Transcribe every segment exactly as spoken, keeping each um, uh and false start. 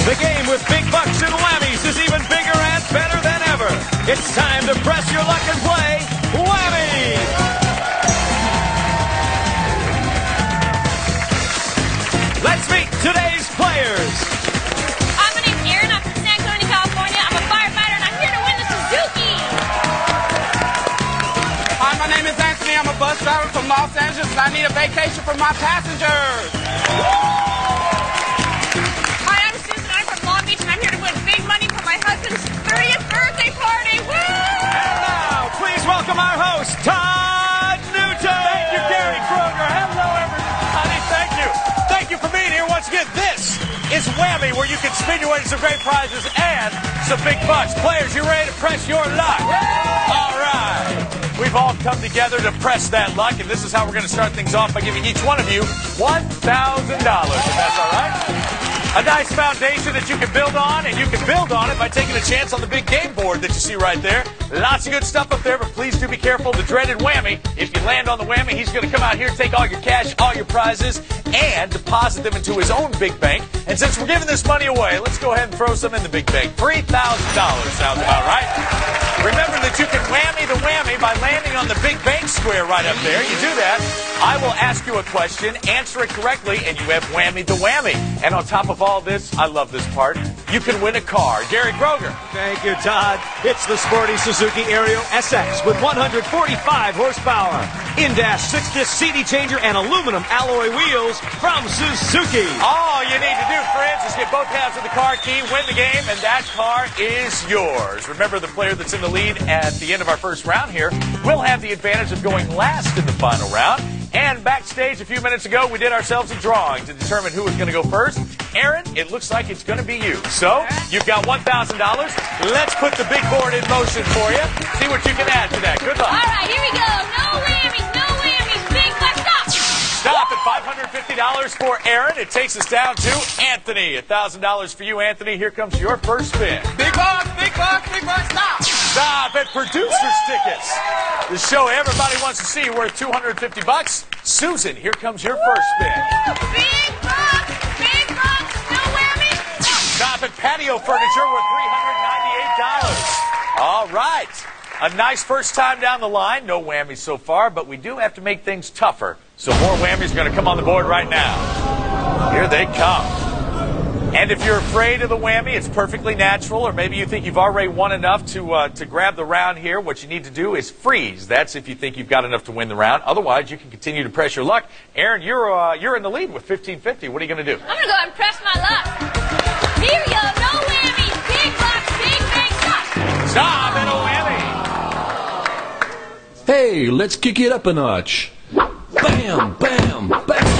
The game with big bucks and whammies is even bigger and better than ever. It's time to press your luck and play Whammy! Let's meet today's players. Hi, my name's Erin. I'm from San Antonio, California. I'm a firefighter, and I'm here to win the Suzuki. Hi, my name is Anthony. I'm a bus driver from Los Angeles, and I need a vacation for my passengers. Hi, I'm Susan. I'm from Long Beach, and I'm here to win big money for my husband's thirtieth birthday party. Woo! And now, please welcome our host, Todd Newton. Thank you, Gary Kroger. Hello, everybody. Thank you. Thank you for being here once again. This is Whammy, where you can spin your way to some great prizes and some big bucks. Players, you ready to press your luck? All right. We've all come together to press that luck, and this is how we're going to start things off by giving each one of you one thousand dollars, if that's all right. A nice foundation that you can build on, and you can build on it by taking a chance on the big game board that you see right there. Lots of good stuff up there, but please do be careful. The dreaded whammy. If you land on the whammy, he's going to come out here, take all your cash, all your prizes, and deposit them into his own big bank. And since we're giving this money away, let's go ahead and throw some in the big bank. three thousand dollars sounds about right. Remember that you can whammy the whammy by landing on the big bank square right up there. You do that, I will ask you a question, answer it correctly, and you have whammied the whammy. And on top of all this, I love this part, you can win a car. Gary Kroger. Thank you, Todd. It's the sporty Suzuki Aerial S X with one hundred forty-five horsepower, in-dash six-disc C D changer, and aluminum alloy wheels from Suzuki. All you need to do, friends, is get both halves of the car key, win the game, and that car is yours. Remember, the player that's in the lead at the end of our first round here will have the advantage of going last in the final round. And backstage a few minutes ago, we did ourselves a drawing to determine who was going to go first. Aaron, it looks like it's going to be you. So, you've got one thousand dollars. Let's put the big board in motion for you. See what you can add to that. Good luck. All right, here we go. No whammies, no whammies. Big bucks, stop. Stop at five hundred fifty dollars for Aaron. It takes us down to Anthony. one thousand dollars for you, Anthony. Here comes your first spin. Big bucks, big bucks, big bucks, stop. Stop at Producer's Tickets. The show everybody wants to see, worth two hundred fifty bucks. Susan, here comes your first spin. Big bucks, big bucks, no whammies. Stop at Patio Furniture, worth three hundred ninety-eight dollars. All right. A nice first time down the line. No whammies so far, but we do have to make things tougher. So more whammies are going to come on the board right now. Here they come. And if you're afraid of the whammy, it's perfectly natural, or maybe you think you've already won enough to uh, to grab the round here. What you need to do is freeze. That's if you think you've got enough to win the round. Otherwise, you can continue to press your luck. Aaron, you're uh, you're in the lead with fifteen fifty. What are you going to do? I'm going to go and press my luck. Here we go. No whammies. Big bucks, big bang, stop. Stop and a whammy. Hey, let's kick it up a notch. Bam, bam, bam.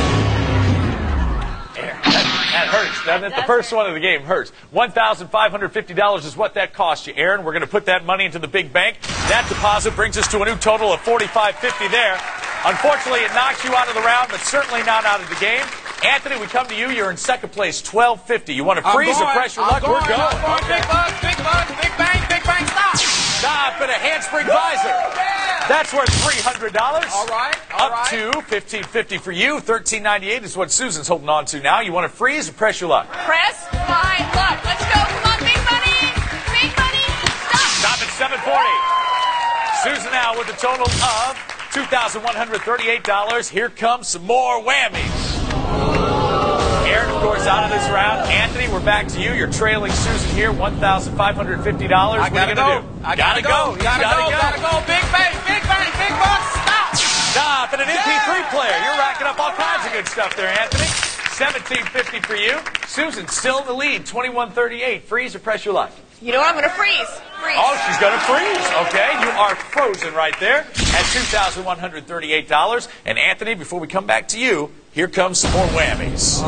That hurts, doesn't it? The first one of the game hurts. one thousand five hundred fifty dollars is what that cost you, Aaron. We're going to put that money into the big bank. That deposit brings us to a new total of forty-five fifty there. Unfortunately, it knocks you out of the round, but certainly not out of the game. Anthony, we come to you. You're in second place, twelve fifty. You want to freeze or press your luck? We're going. going. Big bucks, big bucks, big bang, big bang, stop. Stop at a handspring visor. That's worth three hundred dollars. All right, all Up right. to fifteen fifty for you. thirteen ninety-eight is what Susan's holding on to now. You want to freeze or press your luck? Press my luck. Let's go. Come on, big money. Big money. Stop. Stop at seven forty. Susan now with a total of two thousand one hundred thirty-eight dollars. Here comes some more whammies. Aaron, of course, out of this round. Anthony, we're back to you. You're trailing Susan here, one thousand five hundred fifty dollars. I gotta what are you go. going to do? I gotta, gotta go. go. Gotta, gotta go. go. Gotta go. Big bang, big bang, big bucks, stop. Stop at an M P three player. You're racking up all kinds of good stuff there, Anthony. seventeen fifty for you. Susan still in the lead, twenty-one thirty-eight. Freeze or press your luck? You know what? I'm going to freeze. Freeze. Oh, she's going to freeze. Okay, you are frozen right there at two thousand one hundred thirty-eight dollars. And Anthony, before we come back to you, here comes some more whammies.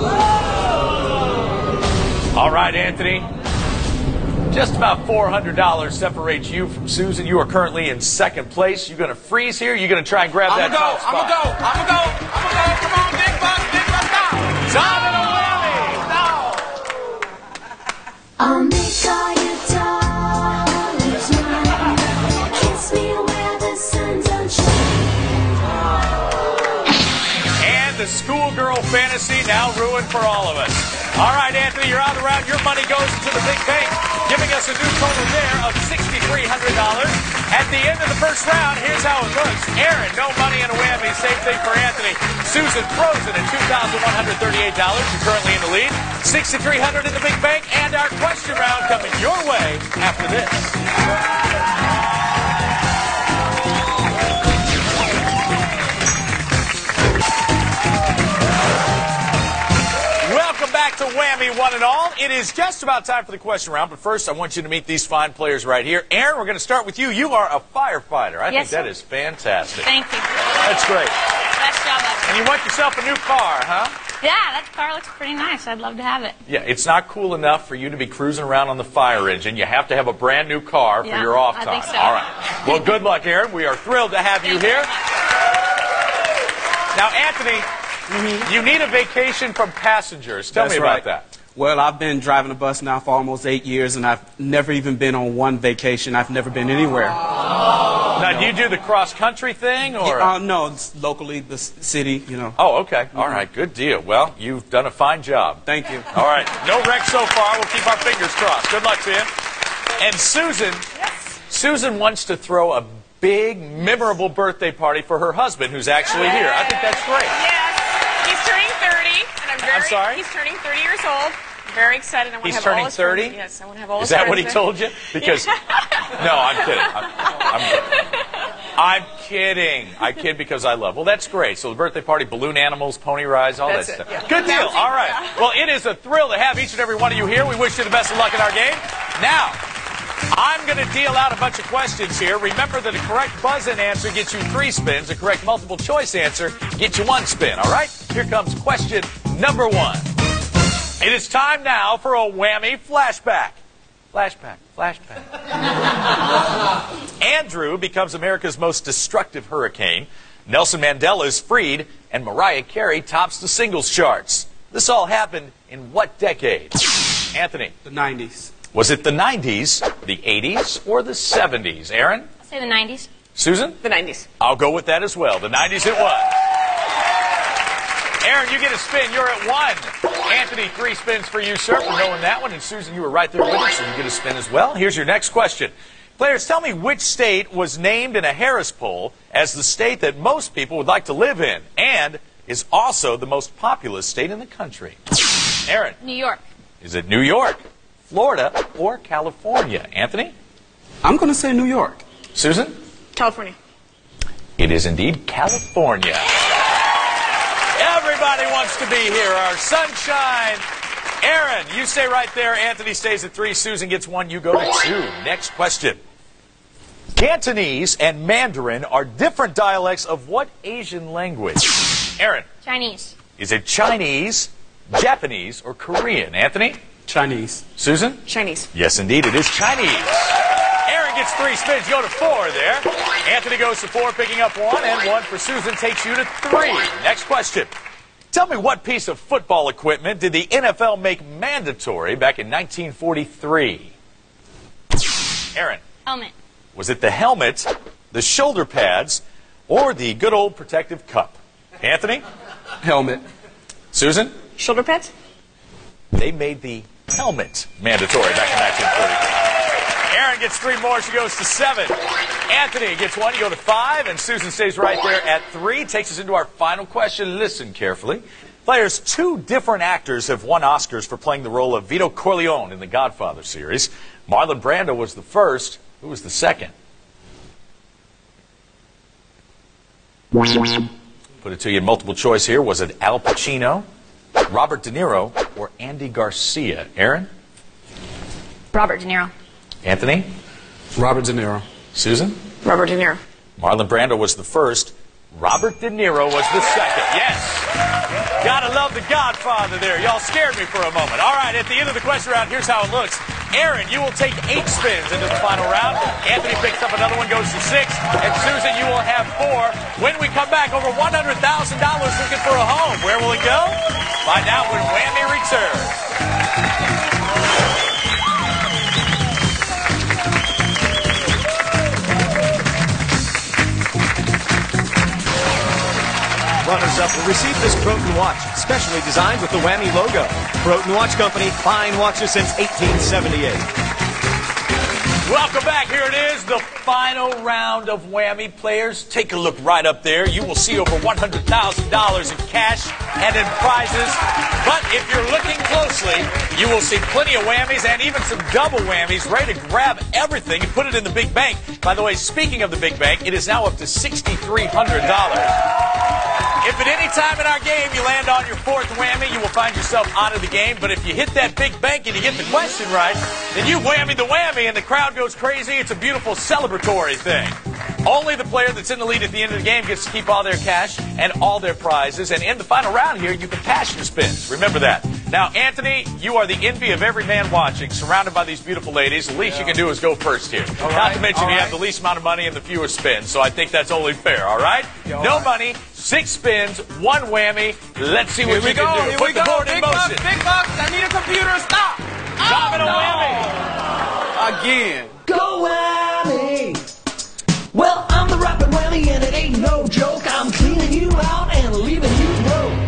All right, Anthony. Just about four hundred dollars separates you from Susan. You are currently in second place. You're going to freeze here. You're going to try and grab I'm that top I'm spot. gonna go. I'm gonna go. I'm gonna go. Come on, big bucks, big bucks, stop. Stop and a whammy. I'll make all your dollars mine. Kiss me where the sun don't shine. And the schoolgirl fantasy now ruined for all of us. All right, Anthony. Anthony, you're out of the round. Your money goes into the big bank, giving us a new total there of six thousand three hundred dollars. At the end of the first round, here's how it looks. Aaron, no money and a whammy. Same thing for Anthony. Susan frozen at two thousand one hundred thirty-eight dollars. You're currently in the lead. six thousand three hundred dollars in the big bank. And our question round coming your way after this. Welcome back to Whammy One and All. It is just about time for the question round, but first I want you to meet these fine players right here. Aaron, we're going to start with you. You are a firefighter. I Yes, think that sir. is fantastic. Thank you. That's great. Best job ever. And you want yourself a new car, huh? Yeah, that car looks pretty nice. I'd love to have it. Yeah, it's not cool enough for you to be cruising around on the fire engine. You have to have a brand new car for Yeah, your off I time. think so. All right. Well, good luck, Aaron. We are thrilled to have you Thank you here. very much. Now, Anthony, you need a vacation from passengers. Tell That's me about right. that. Well, I've been driving a bus now for almost eight years, and I've never even been on one vacation. I've never been anywhere. Now, do you do the cross-country thing, or? Uh, no, it's locally, the s- city, you know. Oh, okay. All right. Good deal. Well, you've done a fine job. Thank you. All right. No wreck so far. We'll keep our fingers crossed. Good luck to you. And Susan, Susan wants to throw a big, memorable birthday party for her husband, who's actually here. I think that's great. Yes. He's turning thirty, and I'm very. I'm sorry? He's turning thirty years old. I'm very excited. I want He's to have turning all his thirty? friends- Yes, I want to have all Is his that what he friends told you? Because no, I'm kidding. I'm, I'm, I'm kidding. I kid because I love. Well, that's great. So the birthday party, balloon animals, pony rides, all That's that it, stuff. yeah. Good deal. Bouncing, All right. yeah. Well, it is a thrill to have each and every one of you here. We wish you the best of luck in our game. Now, I'm going to deal out a bunch of questions here. Remember that a correct buzz-in answer gets you three spins. A correct multiple-choice answer gets you one spin. All right? Here comes question number one. It is time now for a whammy flashback. Flashback, flashback. Andrew becomes America's most destructive hurricane. Nelson Mandela is freed, and Mariah Carey tops the singles charts. This all happened in what decade? Anthony, The nineties. was it the nineties, the eighties, or the seventies? Aaron? I'll say the nineties. Susan? The nineties. I'll go with that as well. The nineties it was. Aaron, you get a spin. You're at one. Anthony, three spins for you, sir, for knowing that one. And Susan, you were right there with us, so you get a spin as well. Here's your next question. Players, tell me which state was named in a Harris poll as the state that most people would like to live in and is also the most populous state in the country. Aaron, New York. is it New York, Florida, or California? Anthony? I'm going to say New York. Susan? California. It is indeed California. Everybody wants to be here. Our sunshine. Aaron, you stay right there. Anthony stays at three. Susan gets one. You go to two. Next question. Cantonese and Mandarin are different dialects of what Asian language? Aaron, Chinese. is it Chinese, Japanese, or Korean? Anthony? Chinese. Susan? Chinese. Yes, indeed, it is Chinese. Aaron gets three spins. You go to four there. Anthony goes to four, picking up one, and one for Susan takes you to three. Next question. Tell me what piece of football equipment did the N F L make mandatory back in nineteen forty-three? Aaron, Helmet. was it the helmet, the shoulder pads, or the good old protective cup? Anthony? Helmet. Susan? Shoulder pads. They made the helmet mandatory back in nineteen forty-three. Aaron gets three more. She goes to seven. Anthony gets one. You go to five. And Susan stays right there at three. Takes us into our final question. Listen carefully. Players, two different actors have won Oscars for playing the role of Vito Corleone in the Godfather series. Marlon Brando was the first. Who was the second? Put it to you in multiple choice here. Was it Al Pacino, Robert De Niro, or Andy Garcia? Aaron? Robert De Niro. Anthony? Robert De Niro. Susan? Robert De Niro. Marlon Brando was the first. Robert De Niro was the second. Yes. Gotta love the Godfather there. Y'all scared me for a moment. All right, at the end of the question round, here's how it looks. Aaron, you will take eight spins into the final round. Anthony picks up another one, goes to six. And Susan, you will have four. When we come back, over one hundred thousand dollars looking for a home. Where will it go? Find out when Whammy returns. Runners-up up will receive this Croton watch, specially designed with the Whammy logo. Croton Watch Company, fine watches since eighteen seventy-eight. Welcome back. Here it is, the final round of Whammy. Players, take a look right up there. You will see over one hundred thousand dollars in cash and in prizes. But if you're looking closely, you will see plenty of whammies and even some double whammies ready to grab everything and put it in the big bank. By the way, speaking of the big bank, it is now up to six thousand three hundred dollars. If at any time in our game you land on your fourth whammy, you will find yourself out of the game. But if you hit that big bank and you get the question right, then you whammy the whammy and the crowd goes crazy. It's a beautiful celebratory thing. Only the player that's in the lead at the end of the game gets to keep all their cash and all their prizes. And in the final round here, you can pass your spins. Remember that. Now, Anthony, you are the envy of every man watching, surrounded by these beautiful ladies. The least you can do is go first here. All Not right, to mention all you right. have the least amount of money and the fewest spins. So I think that's only fair, all right? Yeah, all no right. money, six spins, one whammy. Let's see what Here we you go. can do. Here Put we the go. board in Big bucks, motion. big bucks. I need a computer. Stop. Stop it, a no. whammy. Again. Go Whammy! Well, I'm the rapping Whammy and it ain't no joke. I'm cleaning you out and leaving you broke.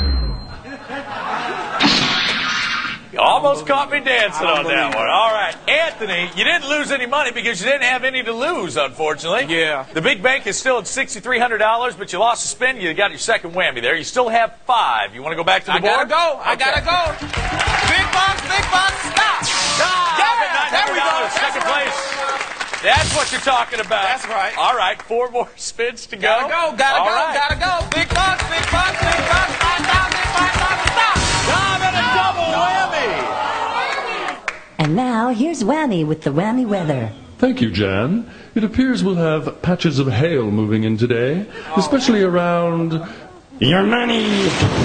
You almost caught me dancing on that one. All right. Anthony, you didn't lose any money because you didn't have any to lose, unfortunately. Yeah. The big bank is still at six thousand three hundred dollars, but you lost a spin. You got your second whammy there. You still have five. You want to go back to the I gotta board? go. I Okay. gotta go. Big bucks, big bucks. Stop. Stop Yeah, at there we go. nine hundred dollars, That's second right. place. That's what you're talking about. That's right. All right. Four more spins to go. Gotta go. Gotta All go. right. Gotta go. Big bucks, big bucks, big bucks. Five thousand, five thousand. Stop. Stop at a double whammy. And now, here's Whammy with the Whammy weather. Thank you, Jan. It appears we'll have patches of hail moving in today, especially around your money.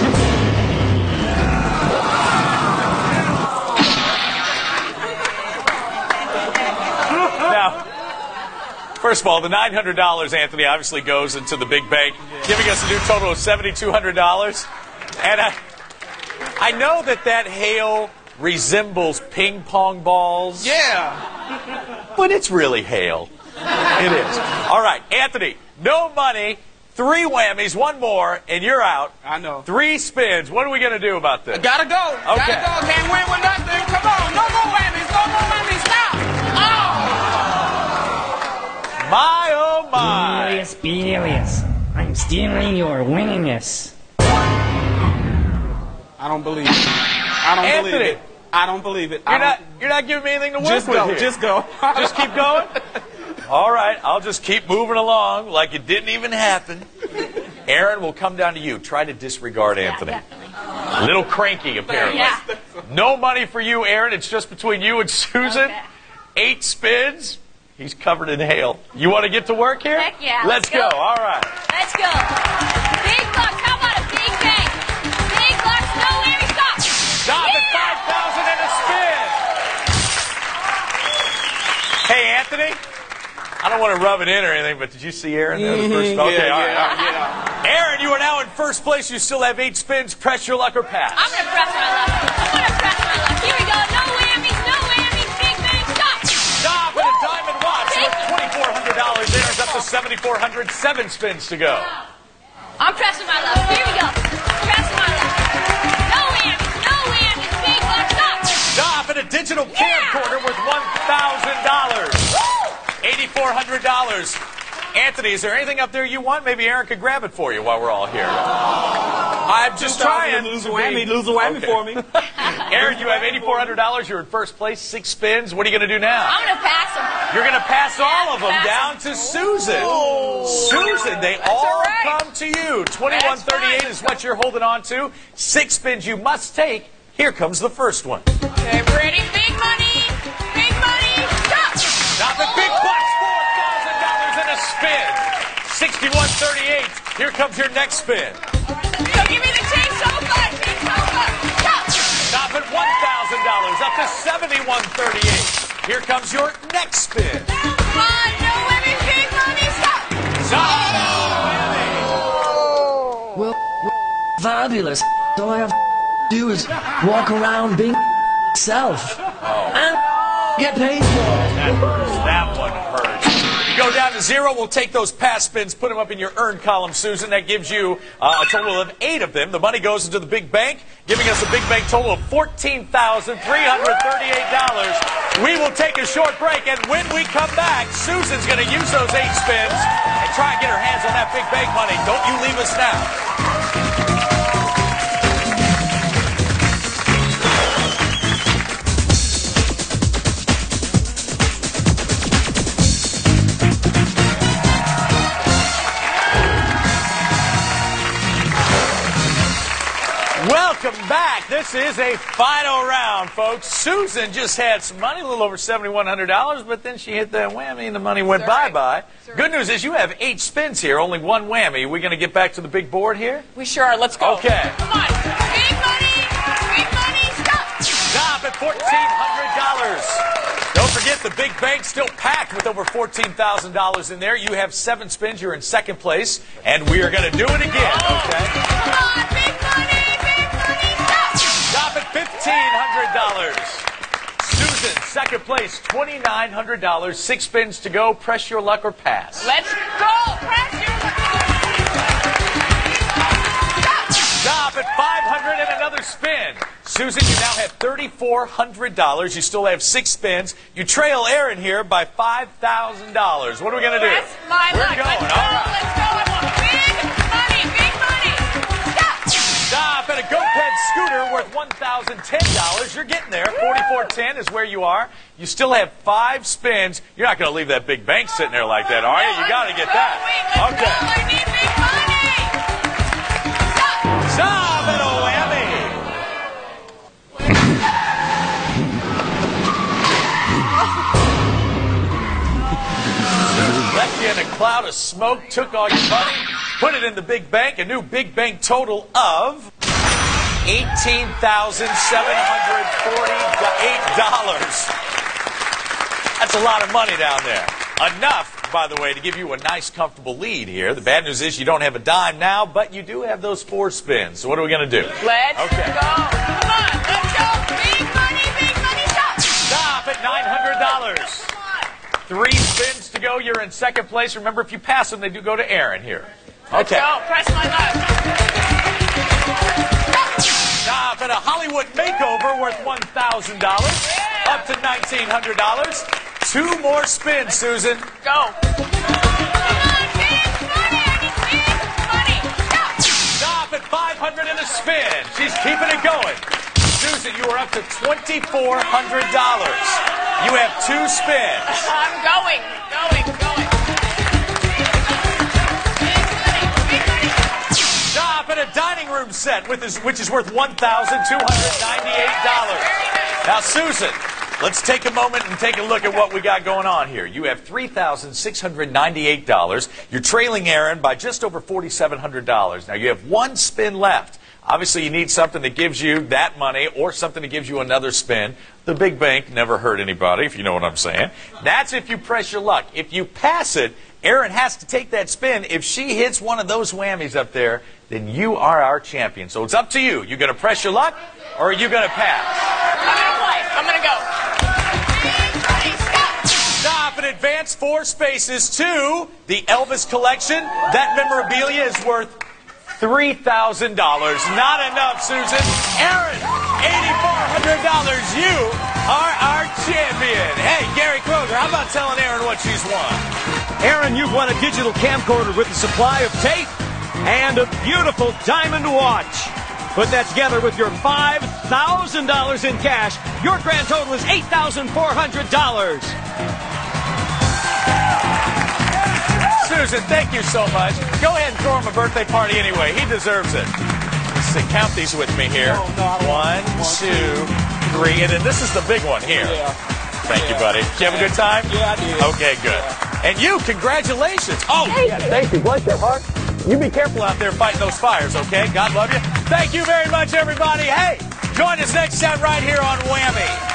Now, first of all, the nine hundred dollars, Anthony, obviously goes into the big bank, giving us a new total of seven thousand two hundred dollars. And I, I know that that hail resembles ping pong balls, Yeah. but it's really hail. It is. All right, Anthony, no money, three whammies, one more, and you're out. I know. Three spins. What are we going to do about this? Gotta go. Okay. Gotta go. Can't win with nothing. Come on. No more whammies. No more whammies. Stop. Oh. My, oh, my. Furious, furious. I'm stealing your winningness. I don't believe it. I don't Anthony. believe it. I don't believe it. I You're don't- not, you're not giving me anything to work Just with go. here. Just go. Just keep going? All right, I'll just keep moving along like it didn't even happen. Aaron, will come down to you. Try to disregard Anthony. A little cranky, apparently. Yeah. No money for you, Aaron. It's just between you and Susan. Okay. Eight spins. He's covered in hail. You want to get to work here? Heck yeah, Let's let's go. go. All right. Let's go. Big bucks. How about a big bank? Big bucks. No whammy. Stop. Stop at Yeah. five thousand and a spin. Hey, Anthony. I don't want to rub it in or anything, but did you see Aaron there? The first, Mhm, okay, yeah, all right, yeah, all right. Aaron, you are now in first place. You still have eight spins. Press your luck or pass. I'm going to press my luck. I'm going to press my luck. Here we go. No whammies. No whammies. Big bang. Stop. Stop at a diamond watch. So with twenty-four hundred dollars there is up to seventy-four hundred dollars. Seven spins to go. I'm pressing my luck. Here we go. Pressing my luck. No whammies. No whammies. Big bucks. Stop. Stop at a digital camcorder worth one thousand dollars. eight thousand four hundred dollars. Anthony, is there anything up there you want? Maybe Aaron could grab it for you while we're all here. I'm just Just trying trying. to lose a to whammy. be- Lose a whammy Okay. for me. Aaron, you have eight thousand four hundred dollars. You're in first place. Six spins. What are you going to do now? I'm going to pass them. You're going to pass all of them pass down them. to Susan. Susan, they all all right. come to you. twenty-one thirty-eight fine. is what you're holding on to. Six spins you must take. Here comes the first one. Okay, ready? Big money. Big money. Stop. Stop at big bucks. four thousand dollars in a spin. sixty-one thirty-eight. Here comes your next spin. So give me the change so fast. Big so fast. Stop. Stop at one thousand dollars. Up to seventy-one thirty-eight. Here comes your next spin. Come on. No whammy. Big money. Stop. Stop. Well, fabulous. All I have to do is walk around being self and get paid for it. That hurts. That one hurts. You go down to zero, we'll take those pass spins, put them up in your earn column, Susan. That gives you uh, a total of eight of them. The money goes into the big bank, giving us a big bank total of fourteen thousand three hundred thirty-eight dollars. We will take a short break, and when we come back, Susan's going to use those eight spins and try and get her hands on that big bank money. Don't you leave us now. Welcome back. This is a final round, folks. Susan just had some money, a little over seven thousand one hundred dollars, but then she hit that whammy and the money went bye-bye. Good news is you have eight spins here, only one whammy. Are we going to get back to the big board here? We sure are. Let's go. Okay. Come on. Big money. Big money. Stop. Stop at fourteen hundred dollars. Don't forget, the big bank's still packed with over fourteen thousand dollars in there. You have seven spins. You're in second place, and we are going to do it again, okay? Come on. Big money. Big money. Stop. Stop at fifteen hundred dollars. Susan, second place, twenty-nine hundred dollars. Six spins to go. Press your luck or pass. Let's go. Press your luck. Stop at five hundred dollars and another spin. Susan, you now have three thousand four hundred dollars. You still have six spins. You trail Aaron here by five thousand dollars. What are we going to do? Press my We're luck. going. Let's go. All right. Let's go. I want big money. Big money. Stop. Stop at a GoPed scooter worth one thousand ten dollars. You're getting there. forty-four ten is where you are. You still have five spins. You're not going to leave that big bank sitting there like that, are you? You got to get that. Let's Okay. go. I need big money. Stop. Stop at a whammy. Left you in a cloud of smoke, took all your money, put it in the big bank, a new big bank total of eighteen thousand seven hundred forty-eight dollars. That's a lot of money down there. Enough, by the way, to give you a nice, comfortable lead here. The bad news is you don't have a dime now, but you do have those four spins. So what are we going to do? Let's Okay. go. Come on. Let's go. Big money. Big money. Stop. Stop at nine hundred dollars. Come on. Three spins to go. You're in second place. Remember, if you pass them, they do go to Aaron here. Okay. Go. Press my luck. Stop at a Hollywood makeover worth one thousand dollars. Up to nineteen hundred dollars. Two more spins, Susan. Go. Come on. Big money. I need big money. Stop. Stop at five hundred dollars and a spin. She's keeping it going. Susan, you are up to twenty-four hundred dollars. You have two spins. I'm going. Going. Going. Big money. Big money. Stop at a dining room set, with this, which is worth one thousand two hundred ninety-eight dollars. Very nice. Now, Susan, let's take a moment and take a look at what we got going on here. You have three thousand six hundred ninety-eight dollars. You're trailing Aaron by just over four thousand seven hundred dollars. Now, you have one spin left. Obviously, you need something that gives you that money or something that gives you another spin. The big bank never hurt anybody, if you know what I'm saying. That's if you press your luck. If you pass it, Aaron has to take that spin. If she hits one of those whammies up there, then you are our champion. So it's up to you. You going to press your luck or are you going to pass? I'm going to play. I'm going to go. Big money. Stop. Stop and advance four spaces to the Elvis collection. That memorabilia is worth three thousand dollars. Not enough, Susan. Aaron, eight thousand four hundred dollars. You are our champion. Hey, Gary Kroger, how about telling Aaron what she's won? Aaron, you've won a digital camcorder with a supply of tape and a beautiful diamond watch. Put that together with your five thousand dollars in cash. Your grand total is eight thousand four hundred dollars. Susan, thank you so much. Go ahead and throw him a birthday party anyway. He deserves it. Let's see, count these with me here. One, two, three, and then this is the big one here. Thank you, buddy. Did you have a good time? Yeah, I did. Okay, good. And you, congratulations. Oh, yeah, thank you. Bless your heart. You be careful out there fighting those fires, okay? God love you. Thank you very much, everybody. Hey, join us next time right here on Whammy.